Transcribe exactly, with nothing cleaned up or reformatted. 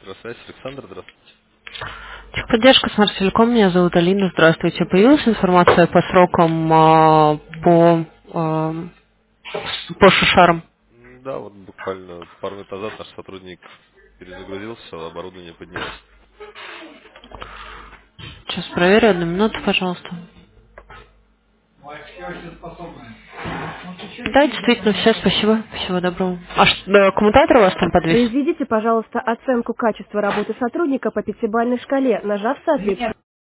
Техпросвязь, Александр, здравствуйте. Техподдержка Смарт Телеком, меня зовут Алина, здравствуйте. Появилась информация по срокам а, по, а, с- по шишарам? М, Да, вот буквально пару минут назад наш сотрудник перезагрузился, оборудование поднялось. Сейчас проверю, одну минуту, пожалуйста. Да, действительно, все, спасибо, всего доброго. А ш- да, коммутатор у вас там подвис? Произведите, пожалуйста, оценку качества работы сотрудника по пятибалльной шкале, нажав соответствующий